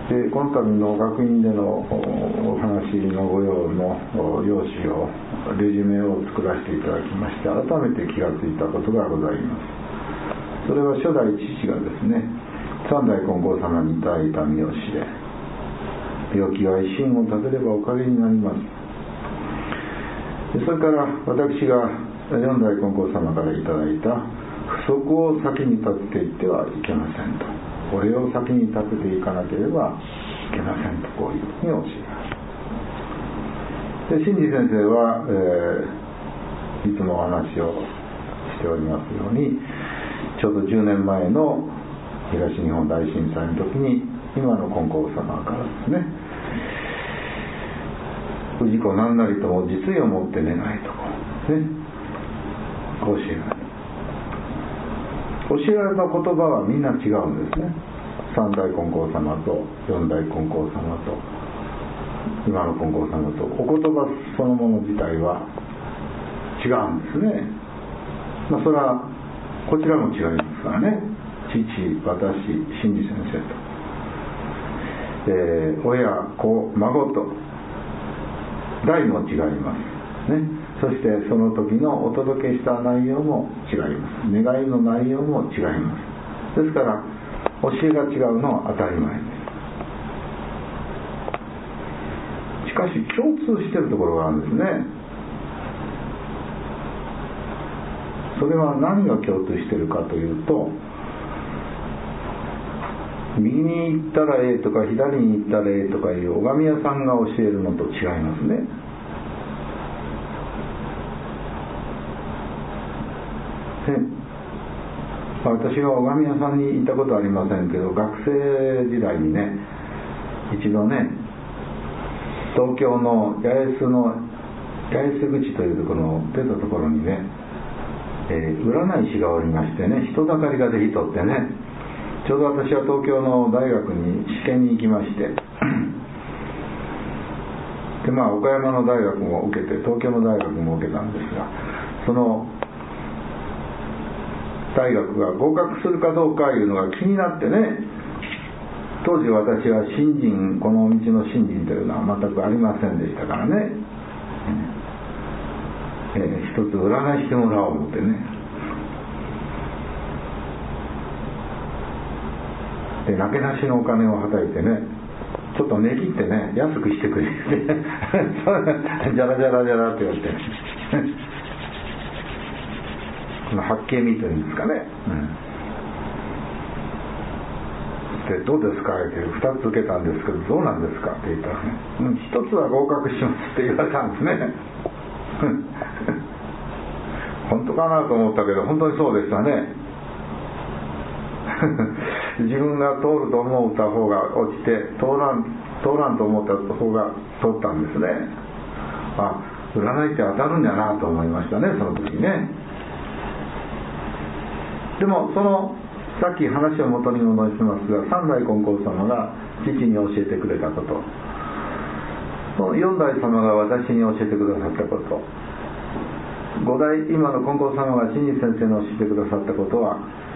でこの度の学院でのお話の御用の用紙をレジュメを作らせていただきまして、改めて気がついたことがございます。それは初代父がですね、三代金剛様にいただいた御用紙で、病気は一心を立てればおかげになります。でそれから私が四代金剛様からいただいた不足を先に立てていってはいけませんと、これを先に立てていかなければいけませんと、こういうふうに教えます。で真治先生は、いつもお話をしておりますように、ちょうど10年前の東日本大震災の時に今の金剛様からですね、氏子何なりとも実意を持って願いとこう、ね、教えられる。教えられた言葉はみんな違うんですね。三代金剛様と四代金剛様と今の金剛様とお言葉そのもの自体は違うんですね。それはこちらも違いますからね。父、私、真治先生と、親、子、孫と代も違いますね。そしてその時のお届けした内容も違います。願いの内容も違います。ですから教えが違うのは当たり前です。しかし共通しているところがあるんですね。それは何が共通しているかというと、右に行ったらええとか左に行ったらええとかいう拝み屋さんが教えるのと違いますね。私は拝み屋さんに行ったことはありませんけど、学生時代にね、一度ね、東京の八重洲口というところの出たところにね、占い師がおりましてね、人だかりができとってね、ちょうど私は東京の大学に試験に行きましてで、岡山の大学も受けて東京の大学も受けたんですが、その大学が合格するかどうかいうのが気になってね、当時私は信心、この道の信心というのは全くありませんでしたからね、一つ占いしてもらおう思ってね、でなけなしのお金をはたいてね、ちょっと値切ってね、安くしてくれってじゃらじゃらじゃらって言われてこの八景見というんですかね、でどうですかって2つ受けたんですけど、どうなんですかって言ったらね、1つは合格しますって言われたんですね本当かなと思ったけど、本当にそうでしたね自分が通ると思った方が落ちて、通らんと思った方が通ったんですね。占いって当たるんだなと思いましたね、その時ね。でもさっき話を元に戻しますが、三代金剛様が父に教えてくれたこと、その四代様が私に教えてくださったこと、五代今の金剛様が真治先生に教えてくださったことは、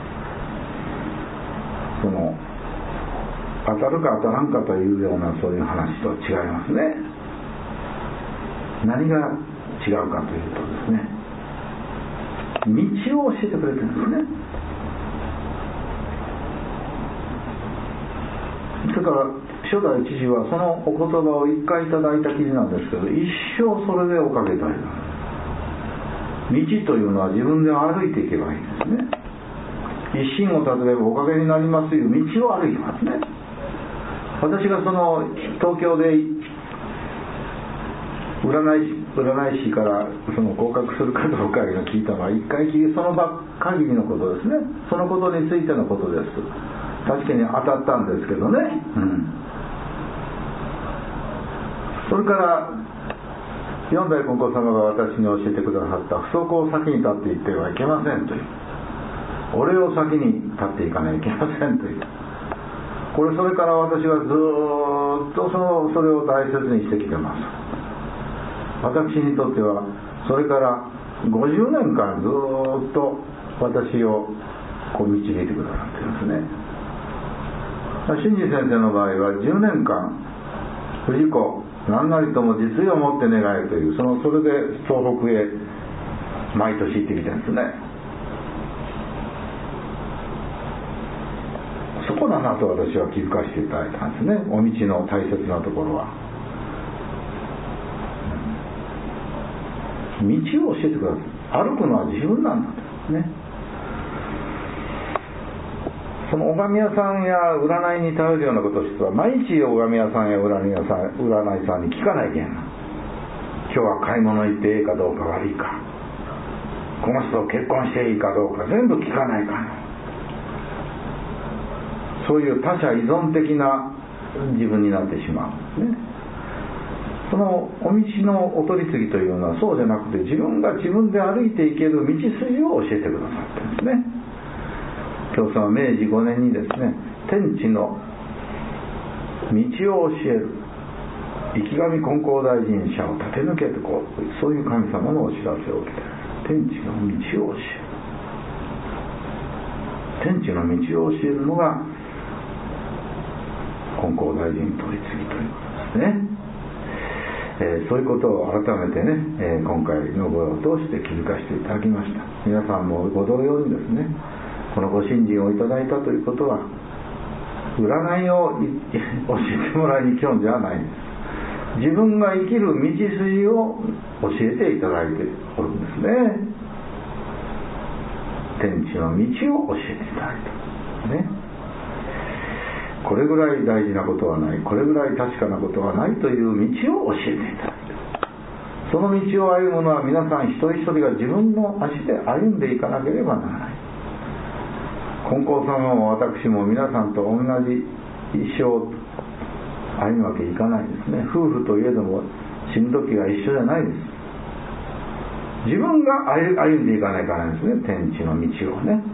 当たるか当たらんかというようなそういう話と違いますね。何が違うかというとですね、道を教えてくれてるんですね。それから初代知事はそのお言葉を一回いただいた記事なんですけど、一生それでおかげたいな。道というのは自分で歩いていけばいいんですね。一心を立てればおかげになりますという道を歩いてますね。私がその東京で占い師からその合格するかどうかを聞いたのは一回きりその場限りのことですね。そのことについてのことです。確かに当たったんですけどね、それから四代金剛様が私に教えてくださった不足を先に立っていってはいけませんという、俺を先に立っていかないといけませんという、それから私はずっとそれを大切にしてきてます。私にとってはそれから50年間ずっと私を導いてくださってるんですね。 新次先生の場合は10年間藤子何なりとも実意を持って願えという、それで東北へ毎年行ってきたんですね。そこだなと私は気づかせていただいたんですね。お道の大切なところは、道を教えてください。歩くのは自分なんだとね。その拝み屋さんや占いに頼るようなことをしては、毎日拝み屋さんや占いさんに聞かないけん。今日は買い物行っていいかどうか悪いか、この人と結婚していいかどうか全部聞かないかん。そういう他者依存的な自分になってしまうんですね。そのお道のお取り次ぎというのはそうじゃなくて、自分が自分で歩いていける道筋を教えてくださってるんですね。教祖は明治5年にですね、天地の道を教える池上金光大臣者を立て抜けてこう、そういう神様のお知らせを受けて、天地の道を教える、天地の道を教えるのが金光大臣取り次ぎということですね。そういうことを改めてね、今回のご用を通して気づかせていただきました。皆さんもご同様にですね、このご信心をいただいたということは占いを教えてもらいに来るんじゃないんです。自分が生きる道筋を教えていただいておるんですね。天地の道を教えていただいたね。これぐらい大事なことはない、これぐらい確かなことはないという道を教えていただいた。その道を歩むのは皆さん一人一人が自分の足で歩んでいかなければならない。金光様も私も皆さんと同じ一生歩むわけいかないですね。夫婦といえども死ぬ時が一緒じゃないです。自分が歩んでいかないからですね、天地の道をね。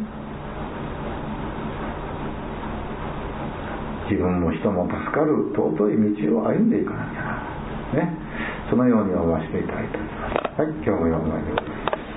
自分も人も助かる尊い道を歩んでいかなきゃならないね。そのように思わせていただいております。はい、今日も4枚で